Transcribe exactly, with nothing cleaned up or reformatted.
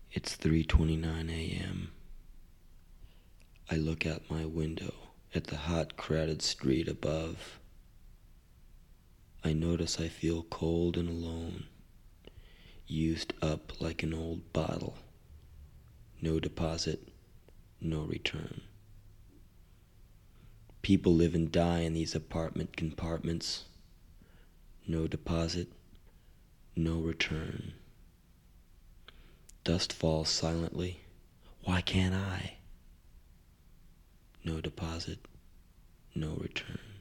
It's three twenty-nine a.m. I look out my window at the hot, crowded street above. I notice I feel cold and alone, used up like an old bottle. No deposit, no return. People live and die in these apartment compartments. No deposit, no return. Dust falls silently. Why can't I? No deposit, no return.